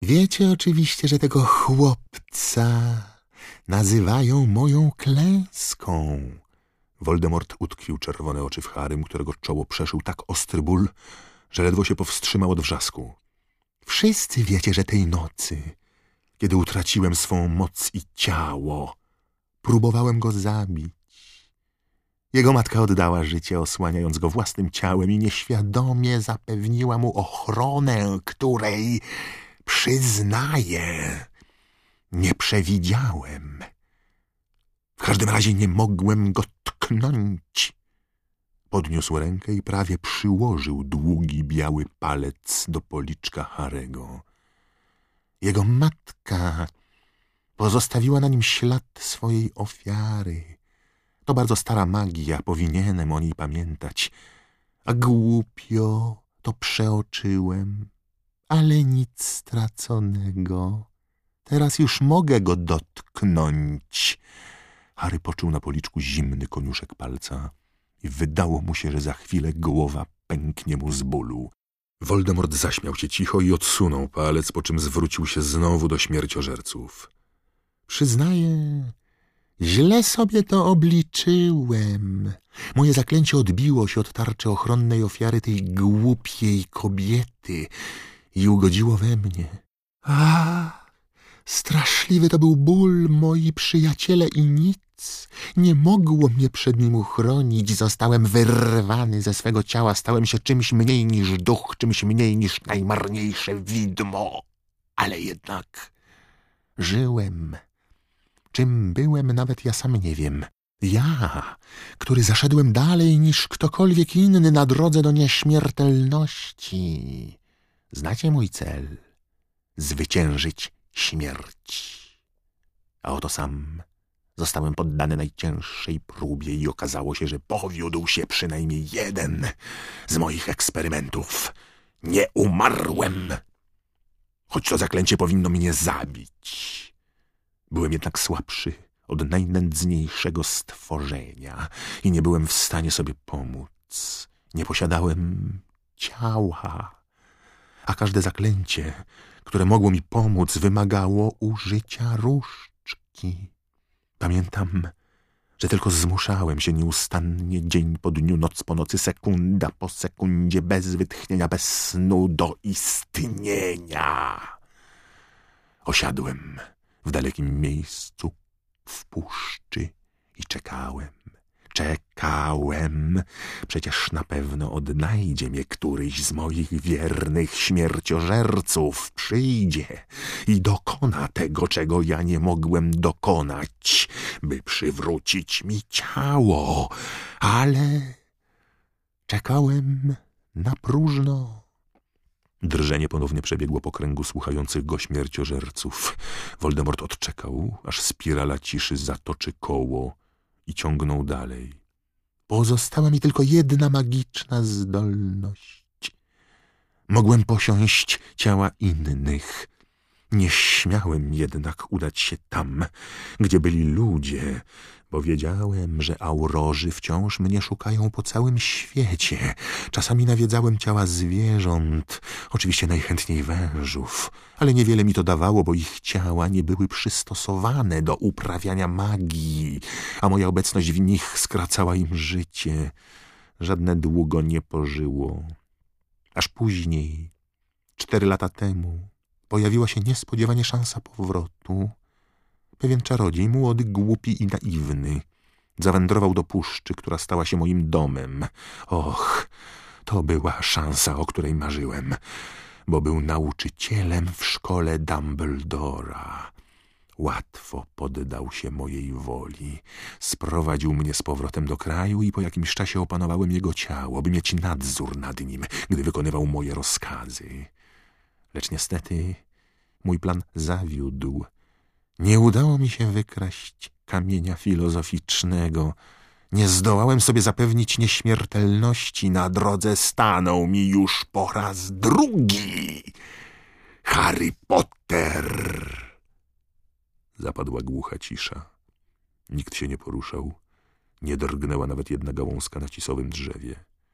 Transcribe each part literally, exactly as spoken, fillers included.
Wiecie oczywiście, że tego chłopca nazywają moją klęską. Voldemort utkwił czerwone oczy w Harrym, którego czoło przeszył tak ostry ból, że ledwo się powstrzymał od wrzasku. Wszyscy wiecie, że tej nocy, kiedy utraciłem swą moc i ciało, próbowałem go zabić. Jego matka oddała życie, osłaniając go własnym ciałem i nieświadomie zapewniła mu ochronę, której, przyznaję, nie przewidziałem. W każdym razie nie mogłem go tknąć. Podniósł rękę i prawie przyłożył długi, biały palec do policzka Harego. Jego matka pozostawiła na nim ślad swojej ofiary. To bardzo stara magia, powinienem o niej pamiętać. A głupio to przeoczyłem, ale nic straconego. Teraz już mogę go dotknąć. Harry poczuł na policzku zimny koniuszek palca i wydało mu się, że za chwilę głowa pęknie mu z bólu. Voldemort zaśmiał się cicho i odsunął palec, po czym zwrócił się znowu do śmierciożerców. Przyznaję, źle sobie to obliczyłem. Moje zaklęcie odbiło się od tarczy ochronnej ofiary tej głupiej kobiety i ugodziło we mnie. A, straszliwy to był ból, moi przyjaciele, i nic nie mogło mnie przed nim uchronić. Zostałem wyrwany ze swego ciała, stałem się czymś mniej niż duch, czymś mniej niż najmarniejsze widmo. Ale jednak żyłem. Czym byłem, nawet ja sam nie wiem. Ja, który zaszedłem dalej niż ktokolwiek inny na drodze do nieśmiertelności. Znacie mój cel? Zwyciężyć śmierć. A oto sam zostałem poddany najcięższej próbie i okazało się, że powiódł się przynajmniej jeden z moich eksperymentów. Nie umarłem, choć to zaklęcie powinno mnie zabić. Byłem jednak słabszy od najnędzniejszego stworzenia i nie byłem w stanie sobie pomóc. Nie posiadałem ciała, a każde zaklęcie, które mogło mi pomóc, wymagało użycia różdżki. Pamiętam, że tylko zmuszałem się nieustannie dzień po dniu, noc po nocy, sekunda po sekundzie, bez wytchnienia, bez snu, do istnienia. Osiadłem w dalekim miejscu, w puszczy i czekałem. Czekałem. Przecież na pewno odnajdzie mnie któryś z moich wiernych śmierciożerców. Przyjdzie i dokona tego, czego ja nie mogłem dokonać, by przywrócić mi ciało. Ale czekałem na próżno. Drżenie ponownie przebiegło po kręgu słuchających go śmierciożerców. Voldemort odczekał, aż spirala ciszy zatoczy koło i ciągnął dalej. Pozostała mi tylko jedna magiczna zdolność. Mogłem posiąść ciała innych. Nie śmiałem jednak udać się tam, gdzie byli ludzie, bo wiedziałem, że aurorzy wciąż mnie szukają po całym świecie. Czasami nawiedzałem ciała zwierząt, oczywiście najchętniej wężów, ale niewiele mi to dawało, bo ich ciała nie były przystosowane do uprawiania magii, a moja obecność w nich skracała im życie. Żadne długo nie pożyło. Aż później, cztery lata temu, pojawiła się niespodziewanie szansa powrotu. Pewien czarodziej, młody, głupi i naiwny, zawędrował do puszczy, która stała się moim domem. Och, to była szansa, o której marzyłem, bo był nauczycielem w szkole Dumbledora. Łatwo poddał się mojej woli. Sprowadził mnie z powrotem do kraju i po jakimś czasie opanowałem jego ciało, by mieć nadzór nad nim, gdy wykonywał moje rozkazy. Lecz niestety mój plan zawiódł. Nie udało mi się wykraść kamienia filozoficznego. Nie zdołałem sobie zapewnić nieśmiertelności. Na drodze stanął mi już po raz drugi Harry Potter. Zapadła głucha cisza. Nikt się nie poruszał. Nie drgnęła nawet jedna gałązka na cisowym drzewie.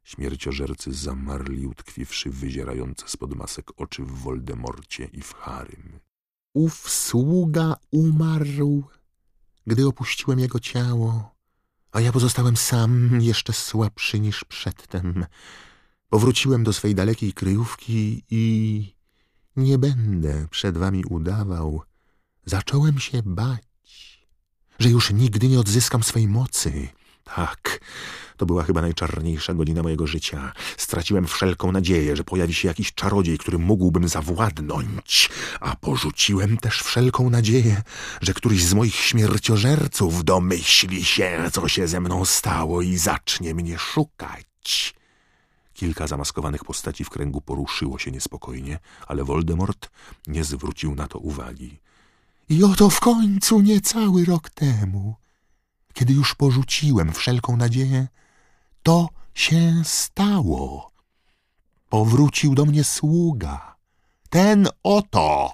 Śmierciożercy zamarli, utkwiwszy wyzierające spod masek oczy w Voldemorcie i w Harrym. Ów sługa umarł, gdy opuściłem jego ciało, a ja pozostałem sam, jeszcze słabszy niż przedtem. Powróciłem do swej dalekiej kryjówki i nie będę przed wami udawał. Zacząłem się bać, że już nigdy nie odzyskam swej mocy. Tak, to była chyba najczarniejsza godzina mojego życia. Straciłem wszelką nadzieję, że pojawi się jakiś czarodziej, którym mógłbym zawładnąć, a porzuciłem też wszelką nadzieję, że któryś z moich śmierciożerców domyśli się, co się ze mną stało i zacznie mnie szukać. Kilka zamaskowanych postaci w kręgu poruszyło się niespokojnie, ale Voldemort nie zwrócił na to uwagi. I oto w końcu niecały rok temu, kiedy już porzuciłem wszelką nadzieję, to się stało. Powrócił do mnie sługa, ten oto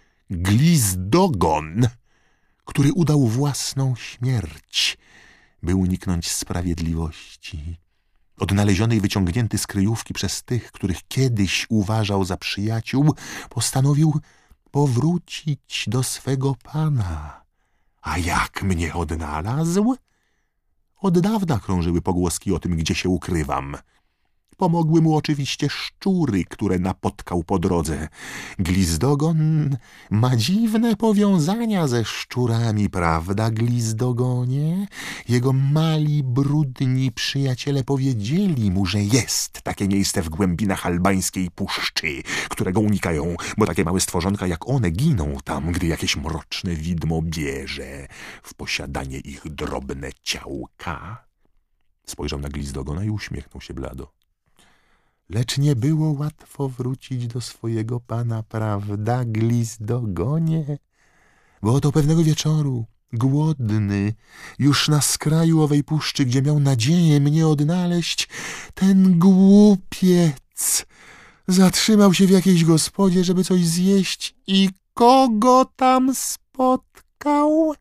Glizdogon, który udał własną śmierć, by uniknąć sprawiedliwości. Odnaleziony i wyciągnięty z kryjówki przez tych, których kiedyś uważał za przyjaciół, postanowił powrócić do swego pana. A jak mnie odnalazł? Od dawna krążyły pogłoski o tym, gdzie się ukrywam. Pomogły mu oczywiście szczury, które napotkał po drodze. Glizdogon ma dziwne powiązania ze szczurami, prawda, Glizdogonie? Jego mali, brudni przyjaciele powiedzieli mu, że jest takie miejsce w głębinach albańskiej puszczy, którego unikają, bo takie małe stworzonka jak one giną tam, gdy jakieś mroczne widmo bierze w posiadanie ich drobne ciałka. Spojrzał na Glizdogona i uśmiechnął się blado. Lecz nie było łatwo wrócić do swojego pana, prawda, Glizdogonie? Bo oto pewnego wieczoru, głodny, już na skraju owej puszczy, gdzie miał nadzieję mnie odnaleźć, ten głupiec zatrzymał się w jakiejś gospodzie, żeby coś zjeść i kogo tam spotkał?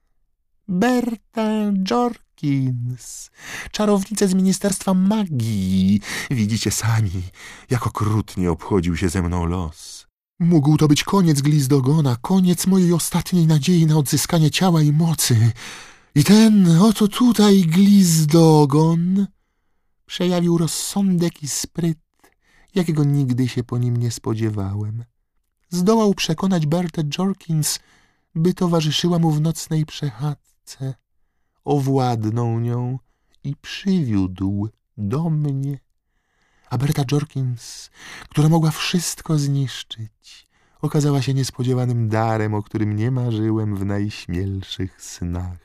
Bertę Jorkins, czarownicę z Ministerstwa Magii. Widzicie sami, jak okrutnie obchodził się ze mną los. Mógł to być koniec Glizdogona, koniec mojej ostatniej nadziei na odzyskanie ciała i mocy. I ten oto tutaj Glizdogon przejawił rozsądek i spryt, jakiego nigdy się po nim nie spodziewałem. Zdołał przekonać Bertę Jorkins, by towarzyszyła mu w nocnej przechadzce. Owładnął nią i przywiódł do mnie. A Berta Jorkins, która mogła wszystko zniszczyć, okazała się niespodziewanym darem, o którym nie marzyłem w najśmielszych snach.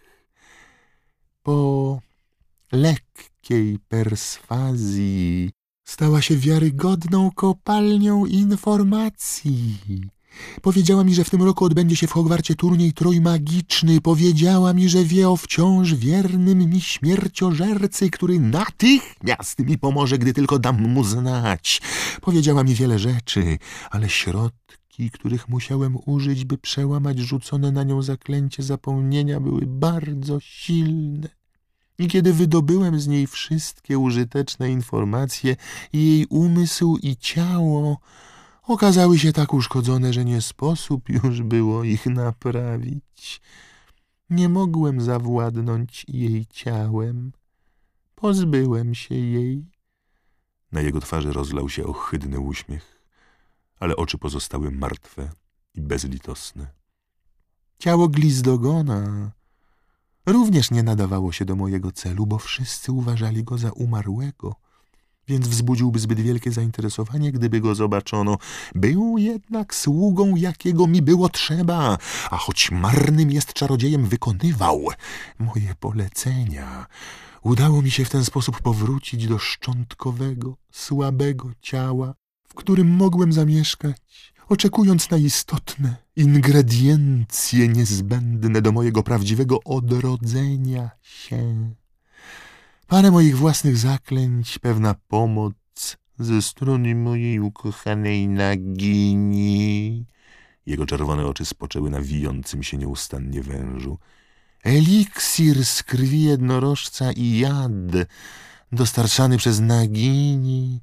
Po lekkiej perswazji stała się wiarygodną kopalnią informacji. Powiedziała mi, że w tym roku odbędzie się w Hogwarcie turniej trójmagiczny. Powiedziała mi, że wie o wciąż wiernym mi śmierciożercy, który natychmiast mi pomoże, gdy tylko dam mu znać. Powiedziała mi wiele rzeczy, ale środki, których musiałem użyć, by przełamać rzucone na nią zaklęcie zapomnienia, były bardzo silne. I kiedy wydobyłem z niej wszystkie użyteczne informacje, jej umysł i ciało okazały się tak uszkodzone, że nie sposób już było ich naprawić. Nie mogłem zawładnąć jej ciałem. Pozbyłem się jej. Na jego twarzy rozlał się ohydny uśmiech, ale oczy pozostały martwe i bezlitosne. Ciało Glizdogona również nie nadawało się do mojego celu, bo wszyscy uważali go za umarłego, więc wzbudziłby zbyt wielkie zainteresowanie, gdyby go zobaczono. Był jednak sługą, jakiego mi było trzeba, a choć marnym jest czarodziejem, wykonywał moje polecenia. Udało mi się w ten sposób powrócić do szczątkowego, słabego ciała, w którym mogłem zamieszkać, oczekując na istotne ingrediencje niezbędne do mojego prawdziwego odrodzenia się. Parę moich własnych zaklęć, pewna pomoc ze strony mojej ukochanej Nagini. Jego czerwone oczy spoczęły na wijącym się nieustannie wężu. Eliksir z krwi jednorożca i jad dostarczany przez Nagini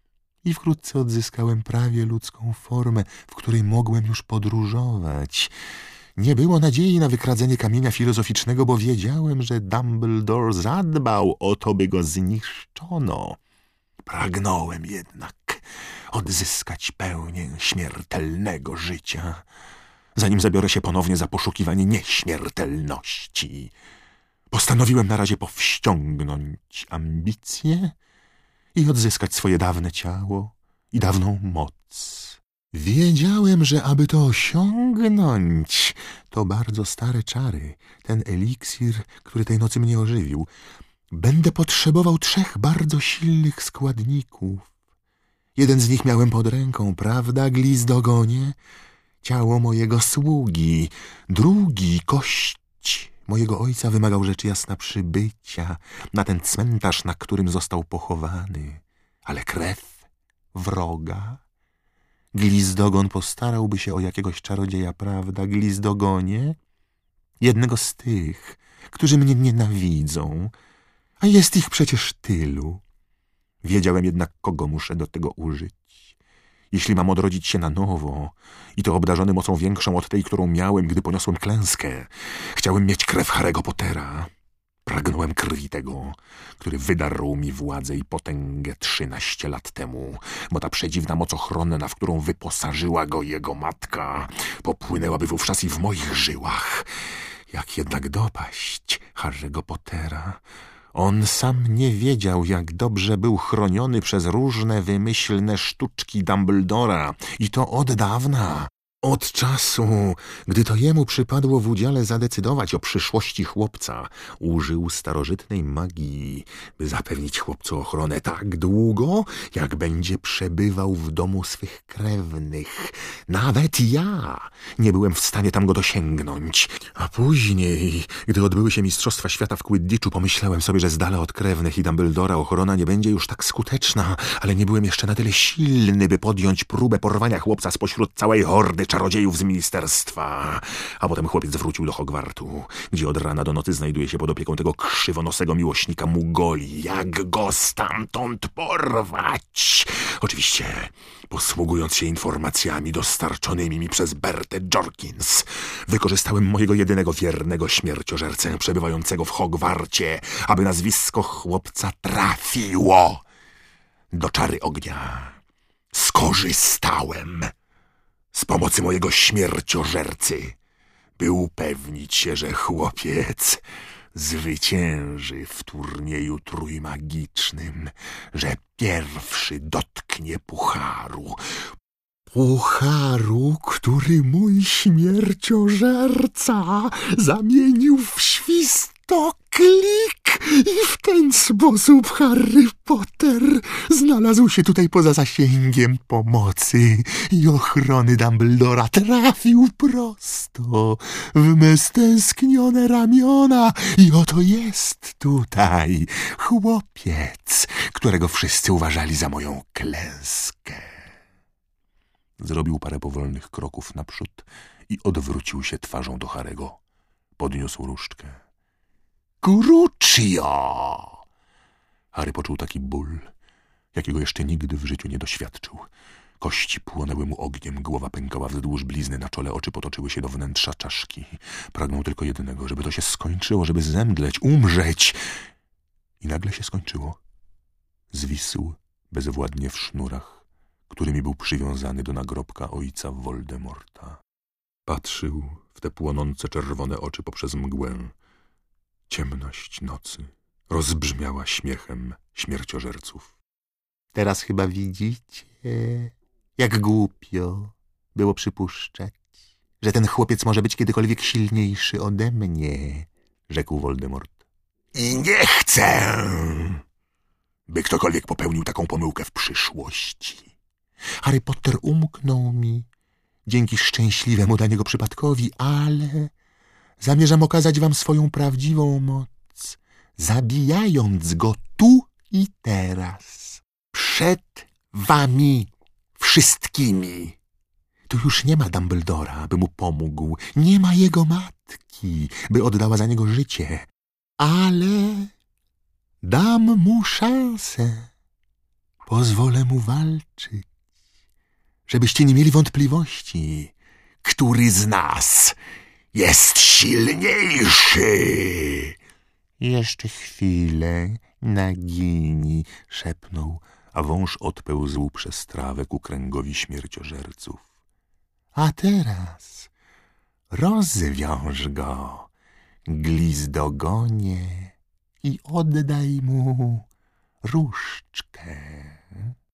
i wkrótce odzyskałem prawie ludzką formę, w której mogłem już podróżować. Nie było nadziei na wykradzenie kamienia filozoficznego, bo wiedziałem, że Dumbledore zadbał o to, by go zniszczono. Pragnąłem jednak odzyskać pełnię śmiertelnego życia, zanim zabiorę się ponownie za poszukiwanie nieśmiertelności. Postanowiłem na razie powściągnąć ambicje i odzyskać swoje dawne ciało i dawną moc. Wiedziałem, że aby to osiągnąć, to bardzo stare czary, ten eliksir, który tej nocy mnie ożywił, będę potrzebował trzech bardzo silnych składników. Jeden z nich miałem pod ręką, prawda, Glizdogonie? Ciało mojego sługi. Drugi, kość mojego ojca, wymagał rzecz jasna przybycia na ten cmentarz, na którym został pochowany. Ale krew wroga? Glizdogon postarałby się o jakiegoś czarodzieja, prawda, Glizdogonie? Jednego z tych, którzy mnie nienawidzą, a jest ich przecież tylu. Wiedziałem jednak, kogo muszę do tego użyć. Jeśli mam odrodzić się na nowo i to obdarzony mocą większą od tej, którą miałem, gdy poniosłem klęskę, chciałem mieć krew Harry'ego Pottera. Pragnąłem krwi tego, który wydarł mi władzę i potęgę trzynaście lat temu, bo ta przedziwna moc ochronna, w którą wyposażyła go jego matka, popłynęłaby wówczas i w moich żyłach. Jak jednak dopaść Harry'ego Pottera? On sam nie wiedział, jak dobrze był chroniony przez różne wymyślne sztuczki Dumbledora i to od dawna. Od czasu, gdy to jemu przypadło w udziale zadecydować o przyszłości chłopca, użył starożytnej magii, by zapewnić chłopcu ochronę tak długo, jak będzie przebywał w domu swych krewnych. Nawet ja nie byłem w stanie tam go dosięgnąć. A później, gdy odbyły się Mistrzostwa Świata w Quidditchu, pomyślałem sobie, że z dala od krewnych i Dumbledora ochrona nie będzie już tak skuteczna, ale nie byłem jeszcze na tyle silny, by podjąć próbę porwania chłopca spośród całej hordy czarodziejów z ministerstwa. A potem chłopiec wrócił do Hogwartu, gdzie od rana do nocy znajduje się pod opieką tego krzywonosego miłośnika Mugoli. Jak go stamtąd porwać? Oczywiście posługując się informacjami dostarczonymi mi przez Bertę Jorkins, wykorzystałem mojego jedynego wiernego śmierciożercę przebywającego w Hogwarcie, aby nazwisko chłopca trafiło do czary ognia. Skorzystałem z pomocy mojego śmierciożercy, by upewnić się, że chłopiec zwycięży w turnieju trójmagicznym, że pierwszy dotknie pucharu. Pucharu, który mój śmierciożerca zamienił w świstoklik i w ten sposób Harry Potter znalazł się tutaj poza zasięgiem pomocy i ochrony Dumbledora. Trafił prosto w me stęsknione ramiona i oto jest tutaj chłopiec, którego wszyscy uważali za moją klęskę. Zrobił parę powolnych kroków naprzód i odwrócił się twarzą do Harry'ego. Podniósł różdżkę. Crucio! Harry poczuł taki ból, jakiego jeszcze nigdy w życiu nie doświadczył. Kości płonęły mu ogniem, głowa pękała wzdłuż blizny na czole, oczy potoczyły się do wnętrza czaszki. Pragnął tylko jednego, żeby to się skończyło, żeby zemdleć, umrzeć. I nagle się skończyło. Zwisł bezwładnie w sznurach, którymi był przywiązany do nagrobka ojca Voldemorta. Patrzył w te płonące czerwone oczy poprzez mgłę. Ciemność nocy rozbrzmiała śmiechem śmierciożerców. Teraz chyba widzicie, jak głupio było przypuszczać, że ten chłopiec może być kiedykolwiek silniejszy ode mnie, rzekł Voldemort. I nie chcę, by ktokolwiek popełnił taką pomyłkę w przyszłości. Harry Potter umknął mi dzięki szczęśliwemu dla niego przypadkowi, ale zamierzam okazać wam swoją prawdziwą moc, zabijając go tu i teraz. Przed wami wszystkimi. Tu już nie ma Dumbledora, by mu pomógł. Nie ma jego matki, by oddała za niego życie. Ale Dam mu szansę, pozwolę mu walczyć, żebyście nie mieli wątpliwości, który z nas jest silniejszy. Jeszcze chwilę, Nagini, szepnął, a wąż odpełzł przez trawę ku kręgowi śmierciożerców. A teraz rozwiąż go, glizdogonie, i oddaj mu różdżkę.